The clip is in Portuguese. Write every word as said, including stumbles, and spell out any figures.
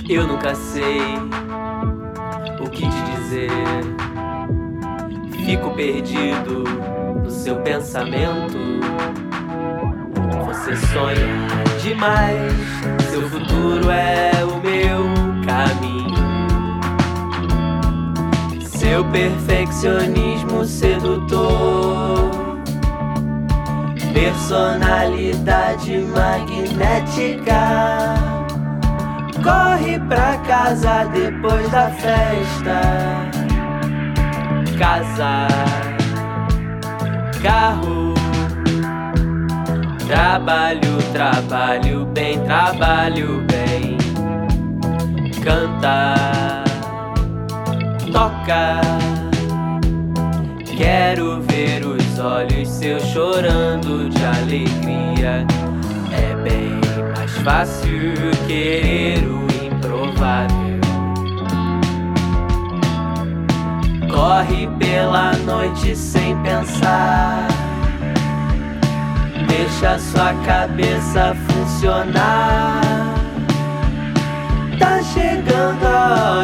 Eu nunca sei o que te dizer. Fico perdido no seu pensamento. Você sonha demais, seu futuro é o meu caminho. Seu perfeccionismo sedutor, personalidade magnética. Corre pra casa depois da festa. Casa, carro, trabalho, trabalho bem, trabalho bem. Canta, toca. Quero ver os olhos seus chorando de alegria. É bem mais fácil querer o improvável. Corre pela noite sem pensar. Deixa sua cabeça funcionar. Tá chegando a